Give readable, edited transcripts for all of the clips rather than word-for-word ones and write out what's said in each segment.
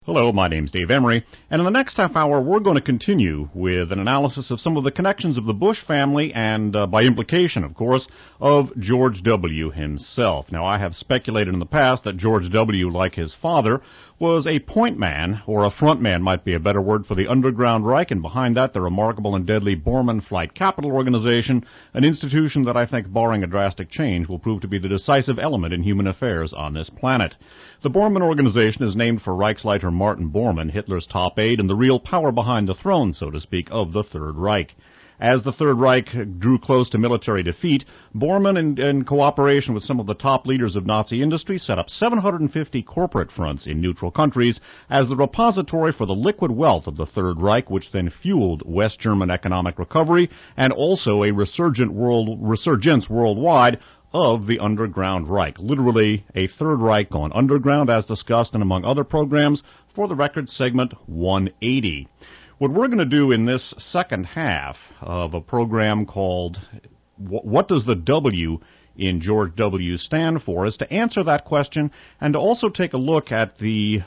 Hello, my name's Dave Emery, and in the next half hour we're going to continue with an analysis of some of the connections of the Bush family and, by implication, of course, of George W. himself. Now, I have speculated in the past that George W., like his father, was a point man, or a front man might be a better word, for the Underground Reich, and behind that the remarkable and deadly Bormann Flight Capital Organization, an institution that I think, barring a drastic change, will prove to be the decisive element in human affairs on this planet. The Bormann Organization is named for Reichsleiter Martin Bormann, Hitler's top aide, and the real power behind the throne, so to speak, of the Third Reich. As the Third Reich drew close to military defeat, Bormann, in cooperation with some of the top leaders of Nazi industry, set up 750 corporate fronts in neutral countries as the repository for the liquid wealth of the Third Reich, which then fueled West German economic recovery and also a resurgence worldwide of the Underground Reich. Literally a Third Reich gone underground, as discussed in, among other programs, For the Record segment 180. What we're going to do in this second half of a program called What Does the W in George W. stand for is to answer that question and to also take a look at the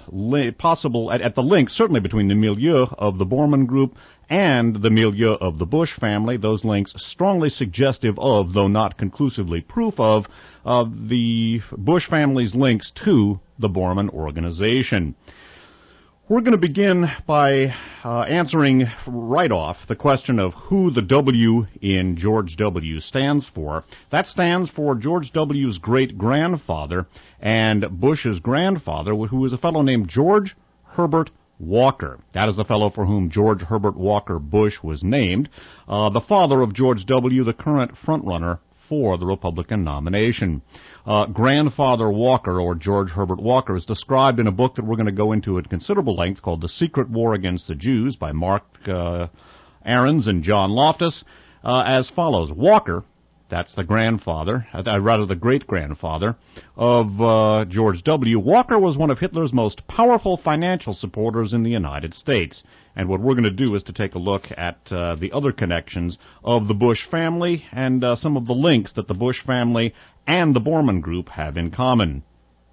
link, certainly between the milieu of the Bormann Group and the milieu of the Bush family, those links strongly suggestive of, though not conclusively proof of the Bush family's links to the Bormann Organization. We're going to begin by answering right off the question of who the W in George W. stands for. That stands for George W.'s great-grandfather and Bush's grandfather, who was a fellow named George Herbert Walker. That is the fellow for whom George Herbert Walker Bush was named, the father of George W., the current frontrunner for the Republican nomination. Grandfather Walker, or George Herbert Walker, is described in a book that we're going to go into at considerable length called The Secret War Against the Jews by Mark Ahrens and John Loftus as follows. Walker, that's the grandfather, rather the great-grandfather of George W. Walker was one of Hitler's most powerful financial supporters in the United States. And what we're going to do is to take a look at the other connections of the Bush family and some of the links that the Bush family and the Bormann Group have in common.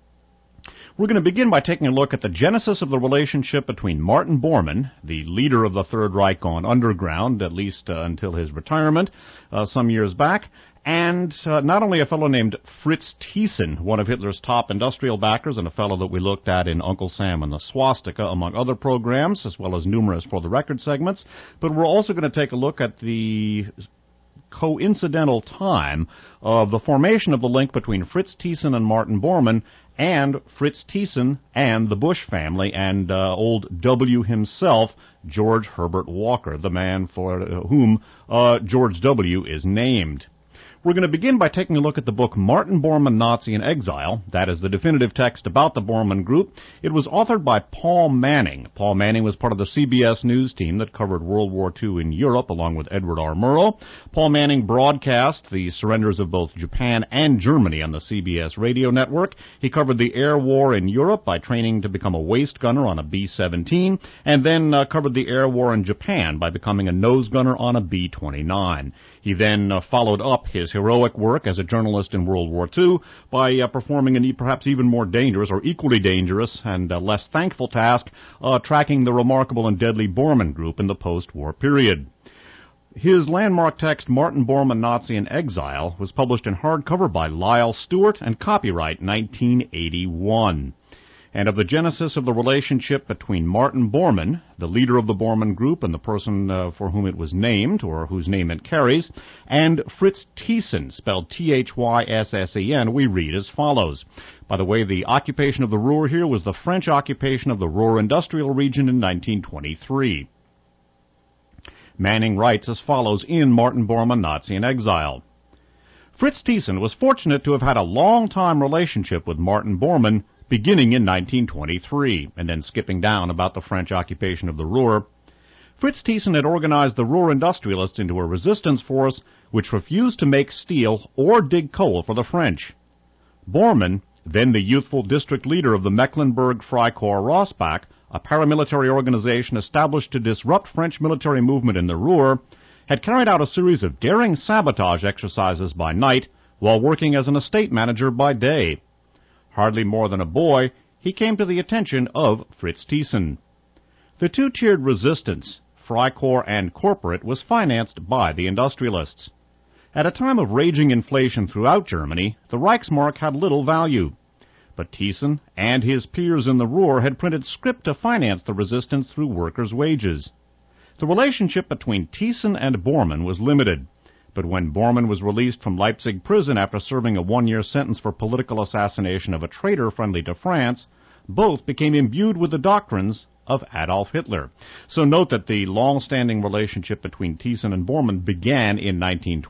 We're going to begin by taking a look at the genesis of the relationship between Martin Bormann, the leader of the Third Reich gone underground, at least until his retirement some years back, and not only a fellow named Fritz Thyssen, one of Hitler's top industrial backers, and a fellow that we looked at in Uncle Sam and the Swastika, among other programs, as well as numerous For the Record segments, but we're also going to take a look at the coincidental time of the formation of the link between Fritz Thyssen and Martin Bormann, and Fritz Thyssen and the Bush family, and old W. himself, George Herbert Walker, the man for whom George W. is named. We're going to begin by taking a look at the book Martin Bormann, Nazi in Exile. That is the definitive text about the Bormann Group. It was authored by Paul Manning. Paul Manning was part of the CBS News team that covered World War II in Europe, along with Edward R. Murrow. Paul Manning broadcast the surrenders of both Japan and Germany on the CBS radio network. He covered the air war in Europe by training to become a waist gunner on a B-17, and then covered the air war in Japan by becoming a nose gunner on a B-29. He then followed up his heroic work as a journalist in World War II by performing a perhaps even more dangerous or equally dangerous and less thankful task, tracking the remarkable and deadly Bormann Group in the post-war period. His landmark text, Martin Bormann, Nazi in Exile, was published in hardcover by Lyle Stewart and copyright 1981. And of the genesis of the relationship between Martin Bormann, the leader of the Bormann Group and the person for whom it was named, or whose name it carries, and Fritz Thyssen, spelled T-H-Y-S-S-E-N, we read as follows. By the way, the occupation of the Ruhr here was the French occupation of the Ruhr industrial region in 1923. Manning writes as follows in Martin Bormann, Nazi in Exile. Fritz Thyssen was fortunate to have had a long-time relationship with Martin Bormann, beginning in 1923, and then skipping down about the French occupation of the Ruhr. Fritz Thyssen had organized the Ruhr industrialists into a resistance force which refused to make steel or dig coal for the French. Bormann, then the youthful district leader of the Mecklenburg Freikorps Rossbach, a paramilitary organization established to disrupt French military movement in the Ruhr, had carried out a series of daring sabotage exercises by night while working as an estate manager by day. Hardly more than a boy, he came to the attention of Fritz Thyssen. The two-tiered resistance, Freikorps and corporate, was financed by the industrialists. At a time of raging inflation throughout Germany, the Reichsmark had little value. But Thyssen and his peers in the Ruhr had printed scrip to finance the resistance through workers' wages. The relationship between Thyssen and Bormann was limited, but when Bormann was released from Leipzig prison after serving a one-year sentence for political assassination of a traitor friendly to France, both became imbued with the doctrines of Adolf Hitler. So note that the long-standing relationship between Thyssen and Bormann began in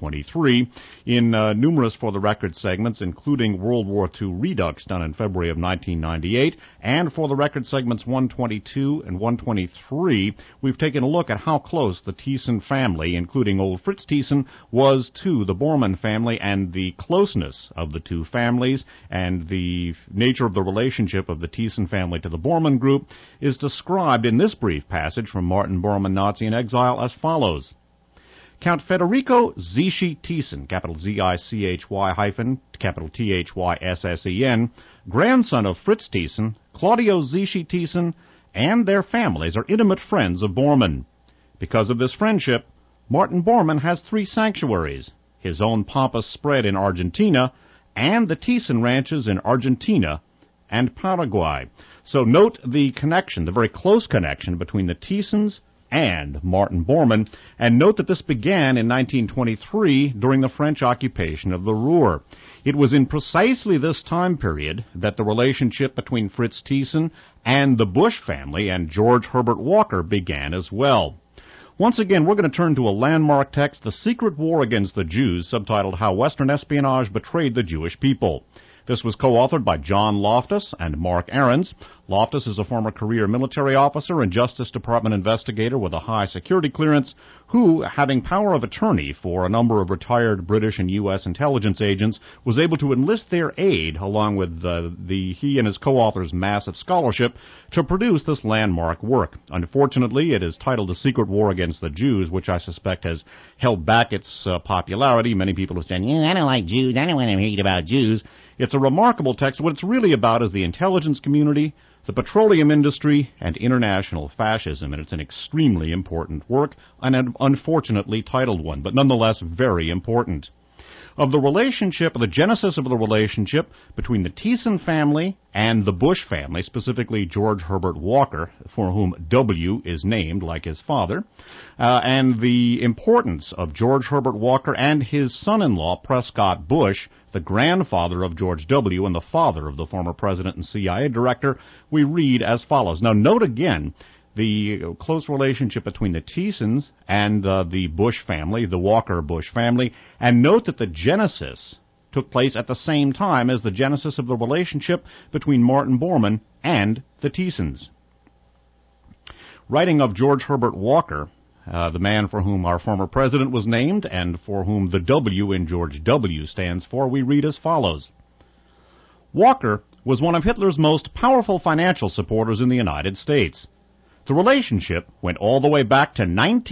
1923 in numerous For the Record segments, including World War II Redux done in February of 1998, and For the Record segments 122 and 123, we've taken a look at how close the Thyssen family, including old Fritz Thyssen, was to the Bormann family, and the closeness of the two families and the nature of the relationship of the Thyssen family to the Bormann group is described in this brief passage from Martin Bormann, Nazi in Exile, as follows. Count Federico Zichy Thyssen, capital Z-I-C-H-Y hyphen, capital T-H-Y-S-S-E-N, grandson of Fritz Thyssen, Claudio Zichy Thyssen, and their families are intimate friends of Bormann. Because of this friendship, Martin Bormann has three sanctuaries, his own pompous spread in Argentina, and the Thyssen ranches in Argentina and Paraguay. So note the connection, the very close connection between the Thyssens and Martin Bormann, and note that this began in 1923 during the French occupation of the Ruhr. It was in precisely this time period that the relationship between Fritz Thyssen and the Bush family and George Herbert Walker began as well. Once again, we're going to turn to a landmark text, The Secret War Against the Jews, subtitled How Western Espionage Betrayed the Jewish People. This was co-authored by John Loftus and Mark Ahrens. Loftus is a former career military officer and Justice Department investigator with a high security clearance who, having power of attorney for a number of retired British and U.S. intelligence agents, was able to enlist their aid, along with he and his co-authors' massive scholarship, to produce this landmark work. Unfortunately, it is titled The Secret War Against the Jews, which I suspect has held back its popularity. Many people have said, I don't like Jews, I don't want to read about Jews. It's a remarkable text. What it's really about is the intelligence community, the petroleum industry, and international fascism, and it's an extremely important work, and an unfortunately titled one, but nonetheless very important. Of the relationship, the genesis of the relationship between the Thyssen family and the Bush family, specifically George Herbert Walker, for whom W is named like his father, and the importance of George Herbert Walker and his son-in-law, Prescott Bush, the grandfather of George W. and the father of the former president and CIA director, we read as follows. Now, note again the close relationship between the Thyssens and the Bush family, the Walker Bush family, and note that the genesis took place at the same time as the genesis of the relationship between Martin Bormann and the Thyssens. Writing of George Herbert Walker, the man for whom our former president was named and for whom the W in George W stands for, we read as follows. Walker was one of Hitler's most powerful financial supporters in the United States. The relationship went all the way back to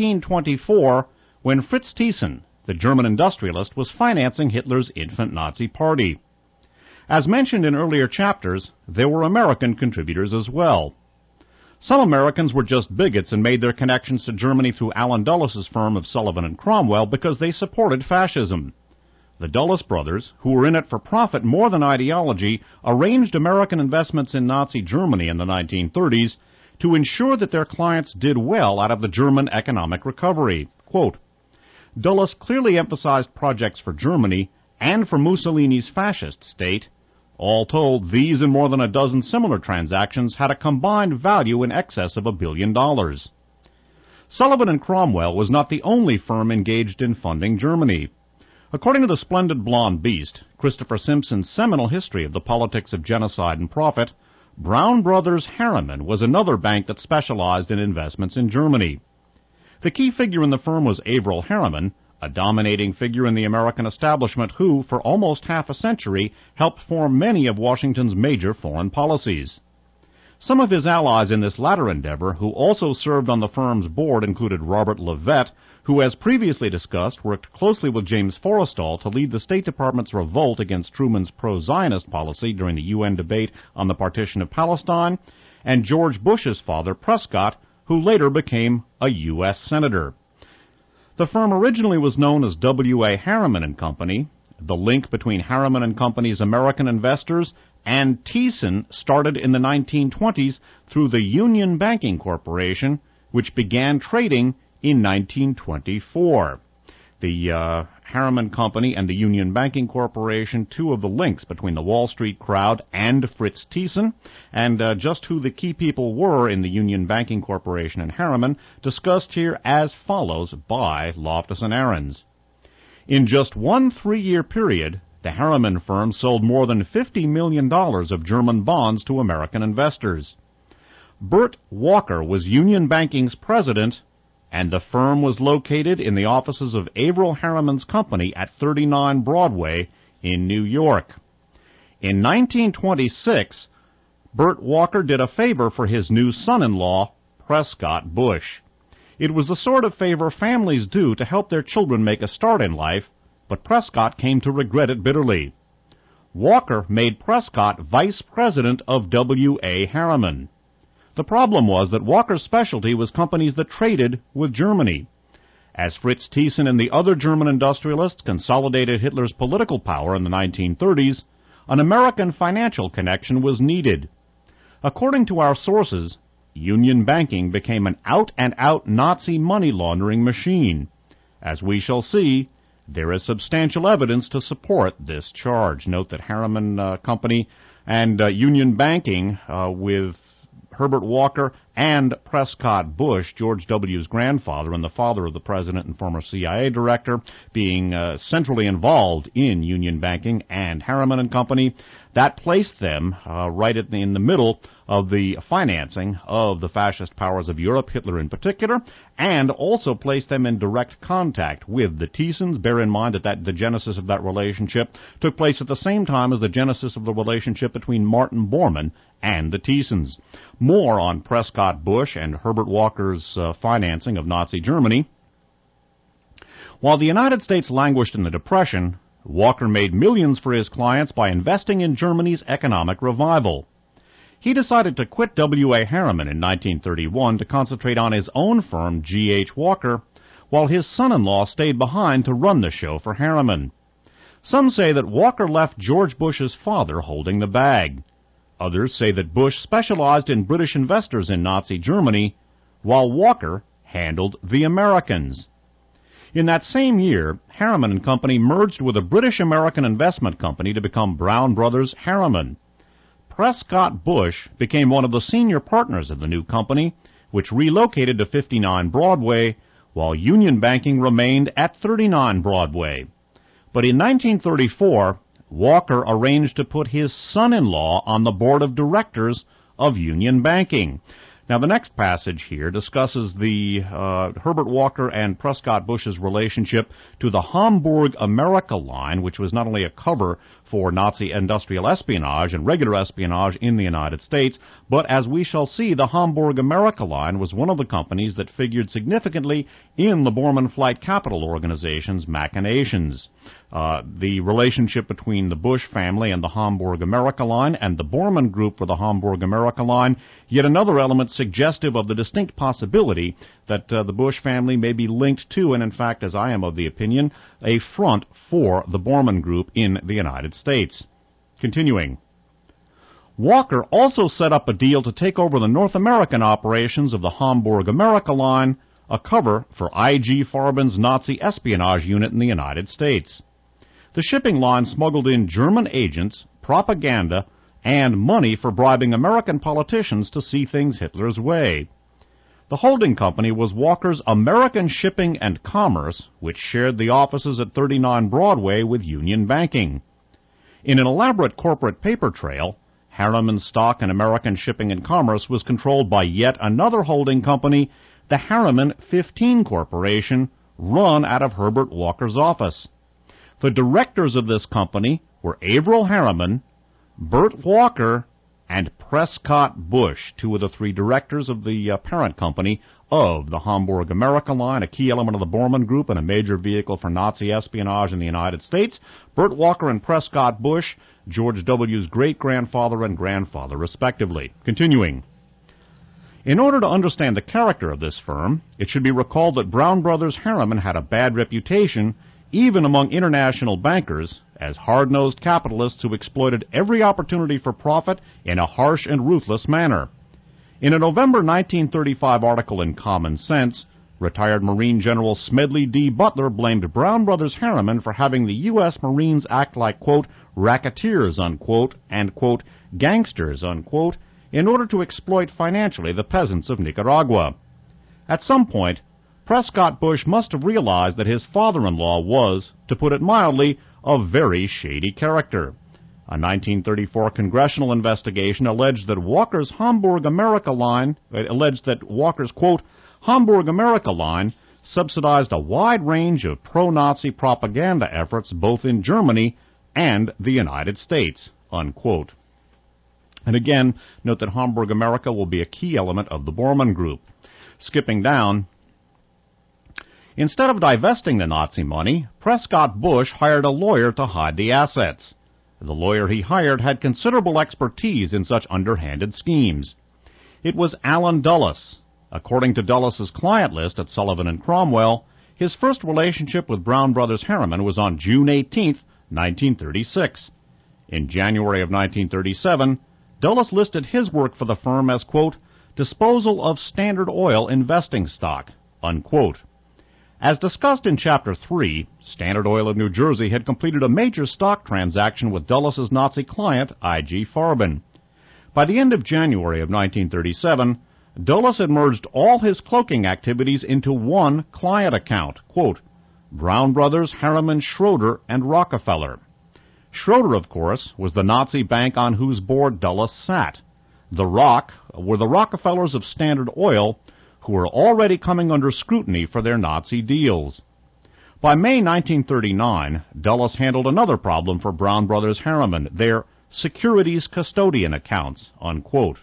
1924 when Fritz Thyssen, the German industrialist, was financing Hitler's infant Nazi party. As mentioned in earlier chapters, there were American contributors as well. Some Americans were just bigots and made their connections to Germany through Allen Dulles' firm of Sullivan and Cromwell because they supported fascism. The Dulles brothers, who were in it for profit more than ideology, arranged American investments in Nazi Germany in the 1930s to ensure that their clients did well out of the German economic recovery. Quote, Dulles clearly emphasized projects for Germany and for Mussolini's fascist state. All told, these and more than a dozen similar transactions had a combined value in excess of $1 billion. Sullivan and Cromwell was not the only firm engaged in funding Germany. According to the splendid blonde beast, Christopher Simpson's seminal history of the politics of genocide and profit, Brown Brothers Harriman was another bank that specialized in investments in Germany. The key figure in the firm was Averell Harriman, a dominating figure in the American establishment who, for almost half a century, helped form many of Washington's major foreign policies. Some of his allies in this latter endeavor, who also served on the firm's board, included Robert Levett, who, as previously discussed, worked closely with James Forrestal to lead the State Department's revolt against Truman's pro-Zionist policy during the UN debate on the partition of Palestine, and George Bush's father, Prescott, who later became a U.S. Senator. The firm originally was known as W.A. Harriman and Company. The link between Harriman and Company's American investors and Thiessen started in the 1920s through the Union Banking Corporation, which began trading in 1924. The Harriman Company and the Union Banking Corporation, two of the links between the Wall Street crowd and Fritz Thiessen, and just who the key people were in the Union Banking Corporation and Harriman, discussed here as follows by Loftus and Ahrens. In just one 3-year period, the Harriman firm sold more than $50 million of German bonds to American investors. Bert Walker was Union Banking's president, and the firm was located in the offices of Averell Harriman's company at 39 Broadway in New York. In 1926, Bert Walker did a favor for his new son-in-law, Prescott Bush. It was the sort of favor families do to help their children make a start in life, but Prescott came to regret it bitterly. Walker made Prescott vice president of W.A. Harriman. The problem was that Walker's specialty was companies that traded with Germany. As Fritz Thiessen and the other German industrialists consolidated Hitler's political power in the 1930s, an American financial connection was needed. According to our sources, Union Banking became an out-and-out Nazi money laundering machine. As we shall see, there is substantial evidence to support this charge. Note that Harriman Company and Union Banking with Herbert Walker and Prescott Bush, George W.'s grandfather and the father of the president and former CIA director, being centrally involved in Union Banking and Harriman and Company, that placed them right in the middle of the financing of the fascist powers of Europe, Hitler in particular, and also placed them in direct contact with the Thiessens. Bear in mind that the genesis of that relationship took place at the same time as the genesis of the relationship between Martin Bormann and the Thiessens. More on Prescott Bush and Herbert Walker's financing of Nazi Germany. While the United States languished in the Depression, Walker made millions for his clients by investing in Germany's economic revival. He decided to quit W.A. Harriman in 1931 to concentrate on his own firm, G.H. Walker, while his son-in-law stayed behind to run the show for Harriman. Some say that Walker left George Bush's father holding the bag. Others say that Bush specialized in British investors in Nazi Germany, while Walker handled the Americans. In that same year, Harriman and Company merged with a British-American investment company to become Brown Brothers Harriman. Prescott Bush became one of the senior partners of the new company, which relocated to 59 Broadway, while Union Banking remained at 39 Broadway. But in 1934, Walker arranged to put his son-in-law on the board of directors of Union Banking. Now, the next passage here discusses the Herbert Walker and Prescott Bush's relationship to the Hamburg America line, which was not only a cover for Nazi industrial espionage and regular espionage in the United States, but as we shall see, the Hamburg America line was one of the companies that figured significantly in the Bormann Flight Capital Organization's machinations. The relationship between the Bush family and the Hamburg America line and the Bormann Group for the Hamburg America line, yet another element suggestive of the distinct possibility that the Bush family may be linked to, and in fact, as I am of the opinion, a front for the Bormann Group in the United States. Continuing. Walker also set up a deal to take over the North American operations of the Hamburg America line, a cover for I.G. Farben's Nazi espionage unit in the United States. The shipping line smuggled in German agents, propaganda, and money for bribing American politicians to see things Hitler's way. The holding company was Walker's American Shipping and Commerce, which shared the offices at 39 Broadway with Union Banking. In an elaborate corporate paper trail, Harriman stock in American Shipping and Commerce was controlled by yet another holding company, the Harriman 15 Corporation, run out of Herbert Walker's office. The directors of this company were Averell Harriman, Bert Walker, and Prescott Bush, two of the three directors of the parent company of the Hamburg America Line, a key element of the Bormann Group and a major vehicle for Nazi espionage in the United States. Burt Walker and Prescott Bush, George W.'s great-grandfather and grandfather, respectively. Continuing. In order to understand the character of this firm, it should be recalled that Brown Brothers Harriman had a bad reputation, even among international bankers, as hard-nosed capitalists who exploited every opportunity for profit in a harsh and ruthless manner. In a November 1935 article in Common Sense, retired Marine General Smedley D. Butler blamed Brown Brothers Harriman for having the U.S. Marines act like, quote, racketeers, unquote, and, quote, gangsters, unquote, in order to exploit financially the peasants of Nicaragua. At some point, Prescott Bush must have realized that his father-in-law was, to put it mildly, a very shady character. A 1934 congressional investigation alleged that Walker's quote, Hamburg America Line subsidized a wide range of pro-Nazi propaganda efforts both in Germany and the United States, unquote. And again, note that Hamburg America will be a key element of the Bormann Group. Skipping down, instead of divesting the Nazi money, Prescott Bush hired a lawyer to hide the assets. The lawyer he hired had considerable expertise in such underhanded schemes. It was Allen Dulles. According to Dulles' client list at Sullivan and Cromwell, his first relationship with Brown Brothers Harriman was on June 18, 1936. In January of 1937, Dulles listed his work for the firm as, quote, disposal of Standard Oil investing stock, unquote. As discussed in Chapter 3, Standard Oil of New Jersey had completed a major stock transaction with Dulles' Nazi client, I.G. Farben. By the end of January of 1937, Dulles had merged all his cloaking activities into one client account, quote, Brown Brothers, Harriman, Schroeder, and Rockefeller. Schroeder, of course, was the Nazi bank on whose board Dulles sat. The Rock were the Rockefellers of Standard Oil, who were already coming under scrutiny for their Nazi deals. By May 1939, Dulles handled another problem for Brown Brothers Harriman, their securities custodian accounts, unquote.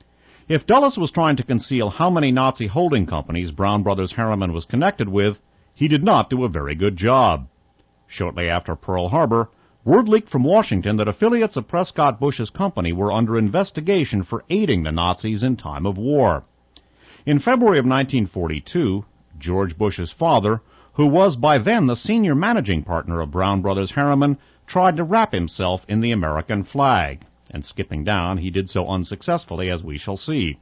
If Dulles was trying to conceal how many Nazi holding companies Brown Brothers Harriman was connected with, he did not do a very good job. Shortly after Pearl Harbor, word leaked from Washington that affiliates of Prescott Bush's company were under investigation for aiding the Nazis in time of war. In February of 1942, George Bush's father, who was by then the senior managing partner of Brown Brothers Harriman, tried to wrap himself in the American flag. And skipping down, he did so unsuccessfully, as we shall see.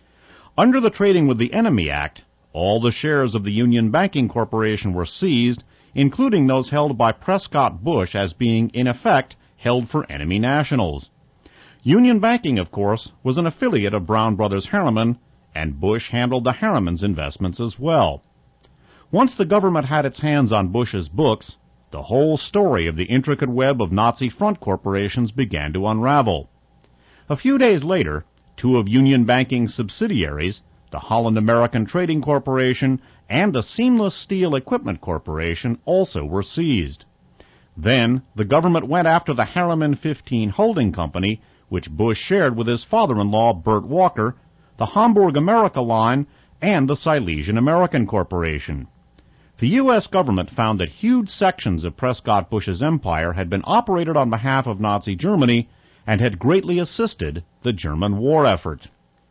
Under the Trading with the Enemy Act, all the shares of the Union Banking Corporation were seized, including those held by Prescott Bush as being, in effect, held for enemy nationals. Union Banking, of course, was an affiliate of Brown Brothers Harriman, and Bush handled the Harriman's investments as well. Once the government had its hands on Bush's books, the whole story of the intricate web of Nazi front corporations began to unravel. A few days later, two of Union Banking's subsidiaries, the Holland American Trading Corporation and the Seamless Steel Equipment Corporation, also were seized. Then, the government went after the Harriman 15 Holding Company, which Bush shared with his father-in-law, Burt Walker, the Hamburg America Line, and the Silesian American Corporation. The U.S. government found that huge sections of Prescott Bush's empire had been operated on behalf of Nazi Germany and had greatly assisted the German war effort.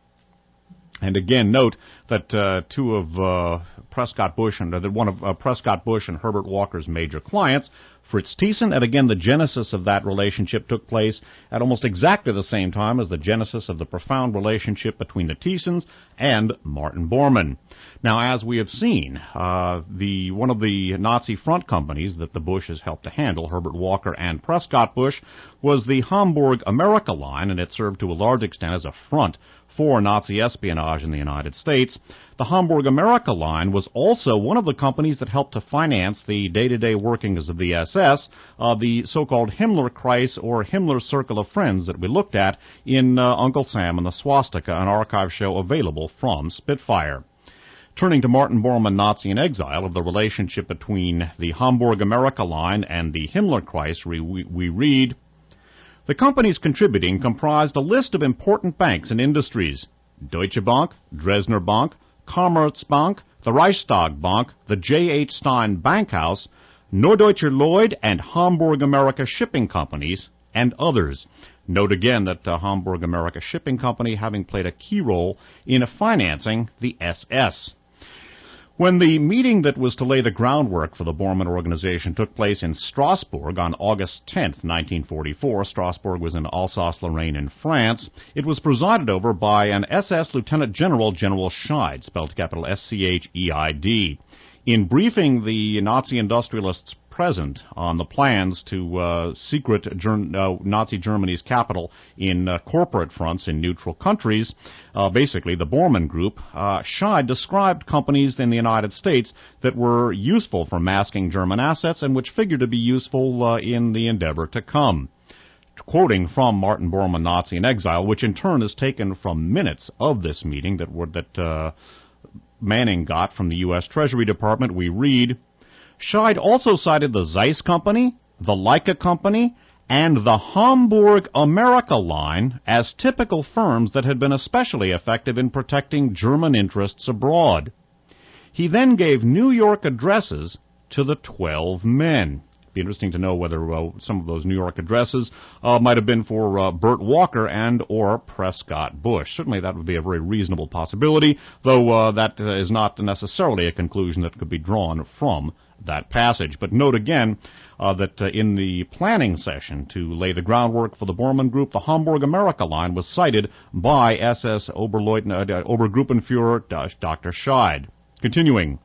And again, note that one of Prescott Bush and Herbert Walker's major clients, Fritz Thyssen, and again, the genesis of that relationship took place at almost exactly the same time as the genesis of the profound relationship between the Thysens and Martin Bormann. Now, as we have seen, one of the Nazi front companies that the Bushes helped to handle, Herbert Walker and Prescott Bush, was the Hamburg America Line, and it served to a large extent as a front for Nazi espionage in the United States. The Hamburg America Line was also one of the companies that helped to finance the day-to-day workings of the SS, the so-called Himmlerkreis or Himmler Circle of Friends that we looked at in Uncle Sam and the Swastika, an archive show available from Spitfire. Turning to Martin Bormann, Nazi in Exile, of the relationship between the Hamburg America Line and the Himmlerkreis, we read, The companies contributing comprised a list of important banks and industries: Deutsche Bank, Dresdner Bank, Commerzbank, the Reichstag Bank, the J.H. Stein Bankhaus, Norddeutscher Lloyd, and Hamburg America Shipping Companies, and others. Note again that Hamburg America Shipping Company having played a key role in financing the SS. When the meeting that was to lay the groundwork for the Bormann Organization took place in Strasbourg on August 10, 1944, Strasbourg was in Alsace-Lorraine in France, it was presided over by an SS Lieutenant General, General Scheid, spelled capital S-C-H-E-I-D. In briefing the Nazi industrialists present on the plans to secret Nazi Germany's capital in corporate fronts in neutral countries, basically the Bormann Group, Scheid described companies in the United States that were useful for masking German assets and which figured to be useful in the endeavor to come. Quoting from Martin Bormann, Nazi in Exile, which in turn is taken from minutes of this meeting that Manning got from the U.S. Treasury Department, we read, Scheid also cited the Zeiss Company, the Leica Company, and the Hamburg America Line as typical firms that had been especially effective in protecting German interests abroad. He then gave New York addresses to the 12 men. It'd be interesting to know whether some of those New York addresses might have been for Burt Walker and or Prescott Bush. Certainly that would be a very reasonable possibility, though that is not necessarily a conclusion that could be drawn from that passage. But note again that in the planning session to lay the groundwork for the Bormann Group, the Hamburg America Line was cited by SS Obergruppenführer Dr. Scheid. Continuing.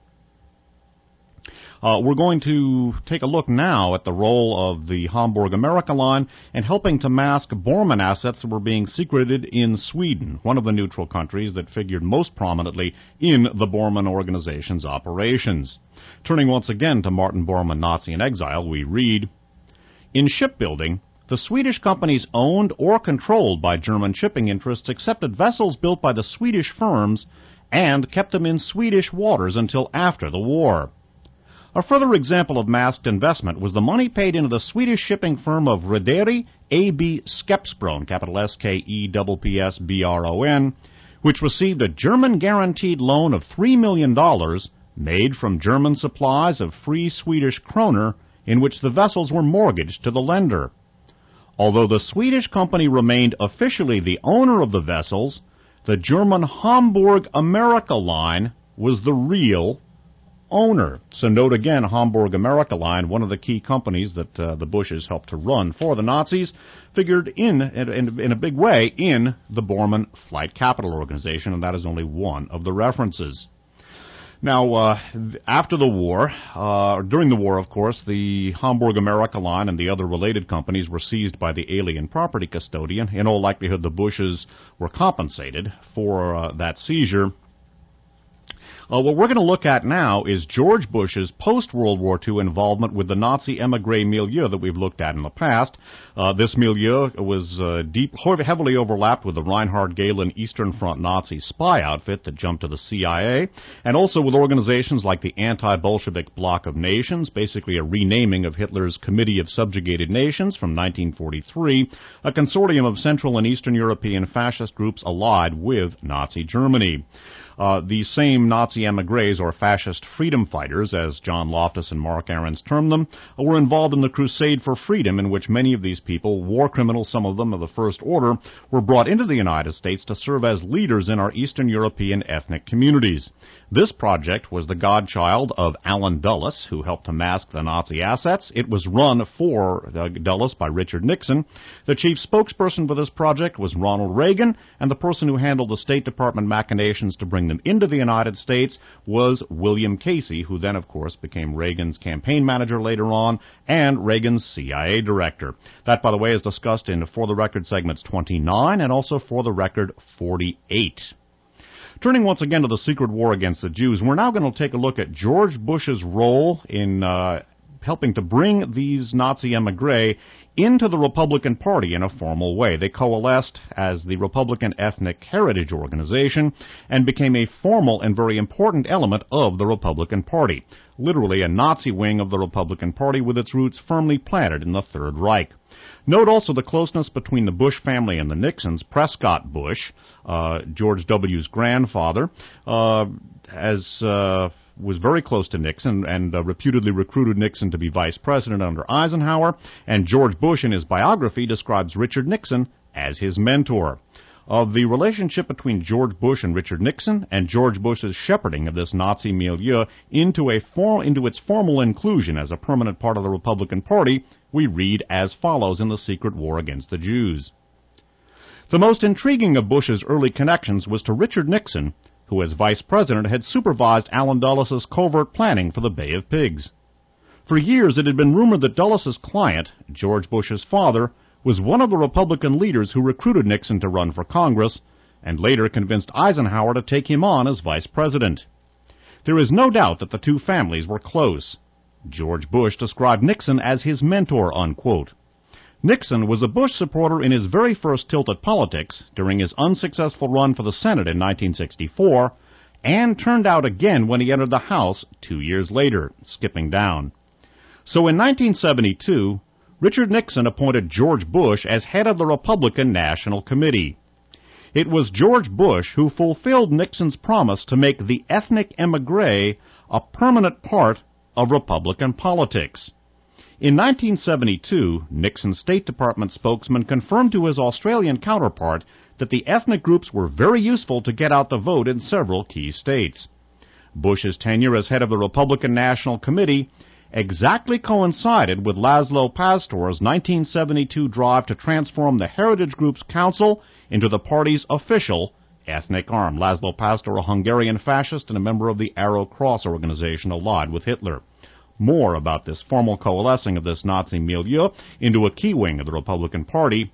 We're going to take a look now at the role of the Hamburg America Line in helping to mask Bormann assets that were being secreted in Sweden, one of the neutral countries that figured most prominently in the Bormann Organization's operations. Turning once again to Martin Bormann, Nazi in Exile, we read, In shipbuilding, the Swedish companies owned or controlled by German shipping interests accepted vessels built by the Swedish firms and kept them in Swedish waters until after the war. A further example of masked investment was the money paid into the Swedish shipping firm of Rederi AB Skeppsbron, capital S-K-E-P-P-S-B-R-O-N, which received a German-guaranteed loan of $3 million made from German supplies of free Swedish kroner in which the vessels were mortgaged to the lender. Although the Swedish company remained officially the owner of the vessels, the German Hamburg America Line was the real owner. So note again, Hamburg America Line, one of the key companies that the Bushes helped to run for the Nazis, figured in a big way in the Bormann Flight Capital Organization, and that is only one of the references. Now, after the war, during the war, of course, the Hamburg America Line and the other related companies were seized by the alien property custodian. In all likelihood, the Bushes were compensated for that seizure. What we're going to look at now is George Bush's post-World War II involvement with the Nazi émigré milieu that we've looked at in the past. This milieu was heavily overlapped with the Reinhard Gehlen Eastern Front Nazi spy outfit that jumped to the CIA, and also with organizations like the Anti-Bolshevik Bloc of Nations, basically a renaming of Hitler's Committee of Subjugated Nations from 1943, a consortium of Central and Eastern European fascist groups allied with Nazi Germany. These same Nazi émigrés, or fascist freedom fighters, as John Loftus and Mark Ahrens termed them, were involved in the crusade for freedom in which many of these people, war criminals, some of them of the first order, were brought into the United States to serve as leaders in our Eastern European ethnic communities. This project was the godchild of Allen Dulles, who helped to mask the Nazi assets. It was run for Dulles by Richard Nixon. The chief spokesperson for this project was Ronald Reagan, and the person who handled the State Department machinations to bring them into the United States was William Casey, who then, of course, became Reagan's campaign manager later on and Reagan's CIA director. That, by the way, is discussed in For the Record segments 29 and also For the Record 48. Turning once again to the secret war against the Jews, we're now going to take a look at George Bush's role in helping to bring these Nazi émigrés into the Republican Party in a formal way. They coalesced as the Republican Ethnic Heritage Organization and became a formal and very important element of the Republican Party, literally a Nazi wing of the Republican Party with its roots firmly planted in the Third Reich. Note also the closeness between the Bush family and the Nixons. Prescott Bush, George W.'s grandfather, was very close to Nixon and reputedly recruited Nixon to be vice president under Eisenhower. And George Bush, in his biography, describes Richard Nixon as his mentor. Of the relationship between George Bush and Richard Nixon and George Bush's shepherding of this Nazi milieu into its formal inclusion as a permanent part of the Republican Party, we read as follows in The Secret War Against the Jews. The most intriguing of Bush's early connections was to Richard Nixon, who as vice president had supervised Allen Dulles' covert planning for the Bay of Pigs. For years it had been rumored that Dulles' client, George Bush's father, was one of the Republican leaders who recruited Nixon to run for Congress and later convinced Eisenhower to take him on as vice president. There is no doubt that the two families were close. George Bush described Nixon as his mentor, unquote. Nixon was a Bush supporter in his very first tilt at politics during his unsuccessful run for the Senate in 1964 and turned out again when he entered the House 2 years later, skipping down. So in 1972, Richard Nixon appointed George Bush as head of the Republican National Committee. It was George Bush who fulfilled Nixon's promise to make the ethnic émigré a permanent part of Republican politics. In 1972, Nixon's State Department spokesman confirmed to his Australian counterpart that the ethnic groups were very useful to get out the vote in several key states. Bush's tenure as head of the Republican National Committee exactly coincided with Laszlo Pastor's 1972 drive to transform the Heritage Group's council into the party's official ethnic arm. Laszlo Pastor, a Hungarian fascist and a member of the Arrow Cross organization allied with Hitler. More about this formal coalescing of this Nazi milieu into a key wing of the Republican Party.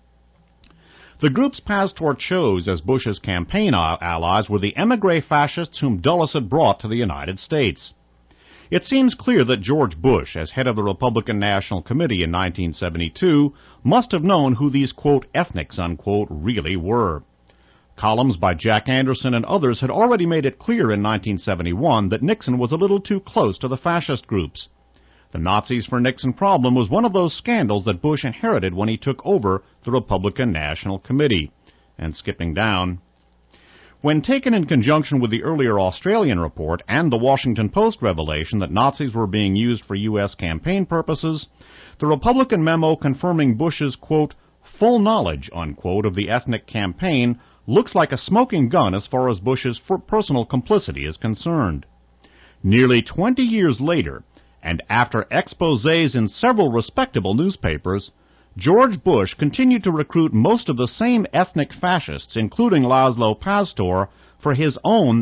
The groups Pastor chose as Bush's campaign allies were the émigré fascists whom Dulles had brought to the United States. It seems clear that George Bush, as head of the Republican National Committee in 1972, must have known who these, quote, ethnics, unquote, really were. Columns by Jack Anderson and others had already made it clear in 1971 that Nixon was a little too close to the fascist groups. The Nazis for Nixon problem was one of those scandals that Bush inherited when he took over the Republican National Committee. And skipping down, when taken in conjunction with the earlier Australian report and the Washington Post revelation that Nazis were being used for U.S. campaign purposes, the Republican memo confirming Bush's, quote, full knowledge, unquote, of the ethnic campaign looks like a smoking gun as far as Bush's personal complicity is concerned. Nearly 20 years later, and after exposés in several respectable newspapers, George Bush continued to recruit most of the same ethnic fascists, including Laszlo Pastor, for his own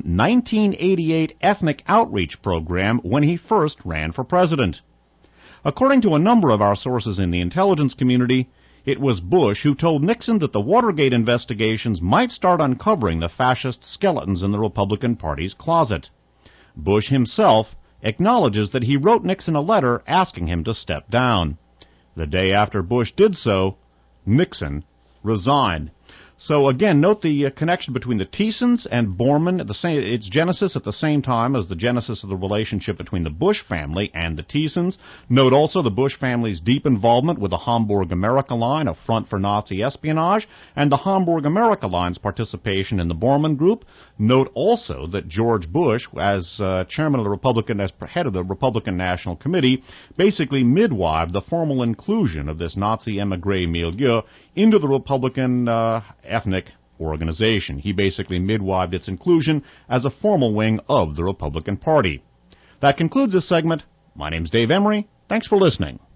1988 ethnic outreach program when he first ran for president. According to a number of our sources in the intelligence community, it was Bush who told Nixon that the Watergate investigations might start uncovering the fascist skeletons in the Republican Party's closet. Bush himself acknowledges that he wrote Nixon a letter asking him to step down. The day after Bush did so, Nixon resigned. So again, note the connection between the Thiessens and Bormann, its genesis at the same time as the genesis of the relationship between the Bush family and the Thiessens. Note also the Bush family's deep involvement with the Hamburg America Line, a front for Nazi espionage, and the Hamburg America Line's participation in the Bormann Group. Note also that George Bush, as chairman of the Republican, as head of the Republican National Committee, basically midwived the formal inclusion of this Nazi émigré milieu into the Republican ethnic organization. He basically midwived its inclusion as a formal wing of the Republican Party. That concludes this segment. My name's Dave Emery. Thanks for listening.